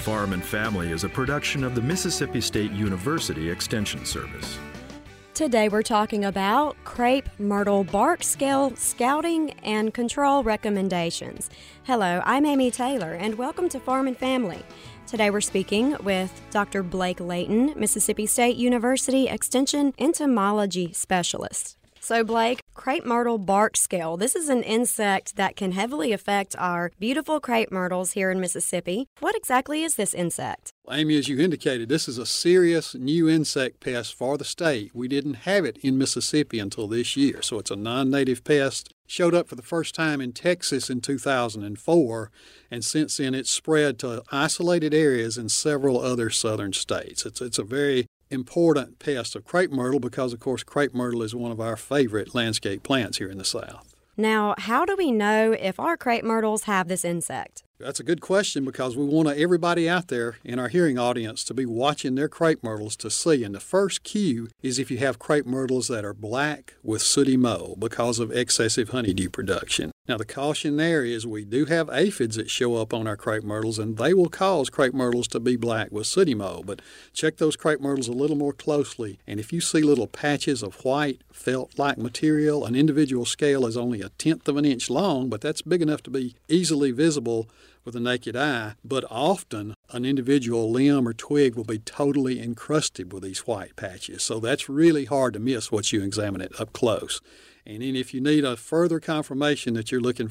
Farm and Family is a production of the Mississippi State University Extension Service. Today we're talking about crepe myrtle bark scale scouting and control recommendations. Hello, I'm Amy Taylor and welcome to Farm and Family. Today we're speaking with Dr. Blake Layton, Mississippi State University Extension entomology specialist. So Blake, crepe myrtle bark scale, this is an insect that can heavily affect our beautiful crepe myrtles here in Mississippi. What exactly is this insect? Amy, as you indicated, this is a serious new insect pest for the state. We didn't have it in Mississippi until this year, so it's a non-native pest. Showed up for the first time in Texas in 2004, and since then it's spread to isolated areas in several other southern states. It's a very important pest of crepe myrtle because, of course, crepe myrtle is one of our favorite landscape plants here in the South. Now, how do we know if our crepe myrtles have this insect? That's a good question because we want everybody out there in our hearing audience to be watching their crepe myrtles to see. And the first cue is if you have crepe myrtles that are black with sooty mold because of excessive honeydew production. Now, the caution there is we do have aphids that show up on our crepe myrtles, and they will cause crepe myrtles to be black with sooty mold. But check those crepe myrtles a little more closely, and if you see little patches of white felt-like material, an individual scale is only 1/10 of an inch long, but that's big enough to be easily visible with the naked eye, but often an individual limb or twig will be totally encrusted with these white patches. So that's really hard to miss once you examine it up close. And then if you need a further confirmation that you're looking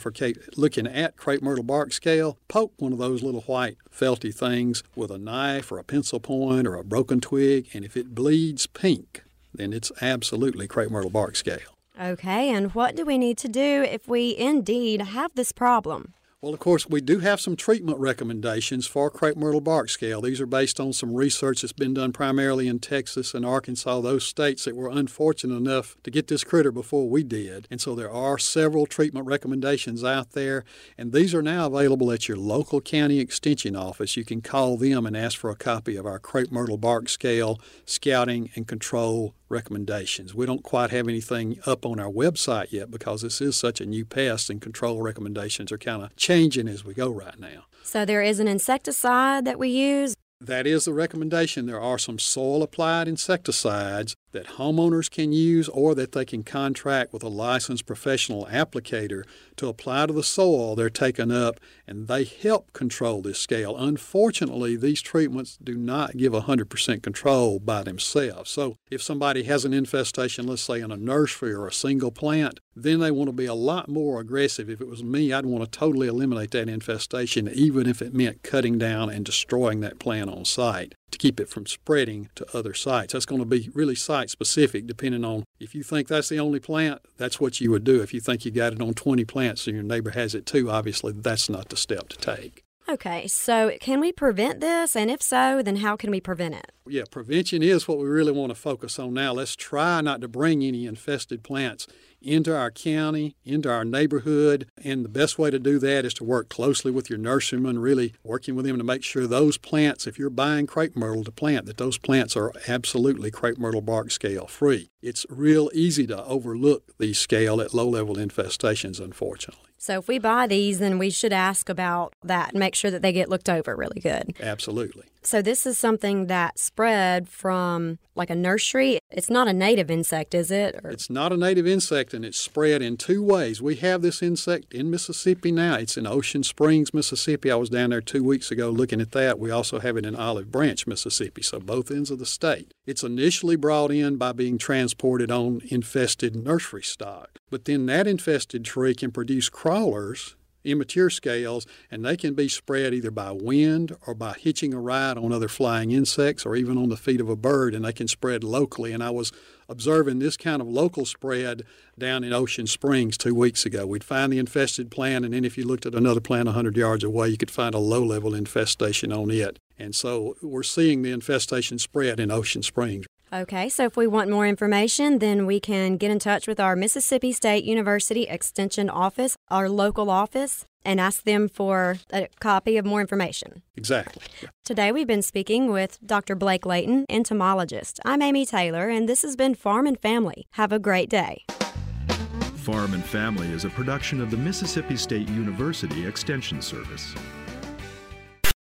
at crepe myrtle bark scale, poke one of those little white felty things with a knife or a pencil point or a broken twig, and if it bleeds pink, then it's absolutely crepe myrtle bark scale. Okay, and what do we need to do if we indeed have this problem? Well, of course, we do have some treatment recommendations for crepe myrtle bark scale. These are based on some research that's been done primarily in Texas and Arkansas, those states that were unfortunate enough to get this critter before we did. And so there are several treatment recommendations out there, and these are now available at your local county extension office. You can call them and ask for a copy of our crepe myrtle bark scale scouting and control recommendations. We don't quite have anything up on our website yet because this is such a new pest, and control recommendations are kind of changing as we go right now. So there is an insecticide that we use? That is the recommendation. There are some soil-applied insecticides that homeowners can use or that they can contract with a licensed professional applicator to apply to the soil they're taking up, and they help control this scale. Unfortunately, these treatments do not give 100% control by themselves. So if somebody has an infestation, let's say in a nursery or a single plant, then they want to be a lot more aggressive. If it was me, I'd want to totally eliminate that infestation, even if it meant cutting down and destroying that plant on site to keep it from spreading to other sites. That's going to be really site-specific, depending on if you think that's the only plant, that's what you would do. If you think you got it on 20 plants and your neighbor has it too, obviously that's not the step to take. Okay, so can we prevent this? And if so, then how can we prevent it? Yeah, prevention is what we really want to focus on now. Let's try not to bring any infested plants into our county, into our neighborhood, and the best way to do that is to work closely with your nurseryman, really working with them to make sure those plants, if you're buying crepe myrtle to plant, that those plants are absolutely crepe myrtle bark scale free. It's real easy to overlook these scale at low-level infestations, unfortunately. So if we buy these, then we should ask about that and make sure that they get looked over really good. Absolutely. So this is something that spread from like a nursery. It's not a native insect, is it? It's not a native insect, and it's spread in two ways. We have this insect in Mississippi now. It's in Ocean Springs, Mississippi. I was down there 2 weeks ago looking at that. We also have it in Olive Branch, Mississippi, so both ends of the state. It's initially brought in by being transported on infested nursery stock. But then that infested tree can produce crawlers, immature scales, and they can be spread either by wind or by hitching a ride on other flying insects or even on the feet of a bird, and they can spread locally. And I was observing this kind of local spread down in Ocean Springs 2 weeks ago. We'd find the infested plant, and then if you looked at another plant 100 yards away, you could find a low-level infestation on it. And so we're seeing the infestation spread in Ocean Springs. Okay, so if we want more information, then we can get in touch with our Mississippi State University Extension office, our local office, and ask them for a copy of more information. Exactly. Yeah. Today we've been speaking with Dr. Blake Layton, entomologist. I'm Amy Taylor, and this has been Farm and Family. Have a great day. Farm and Family is a production of the Mississippi State University Extension Service.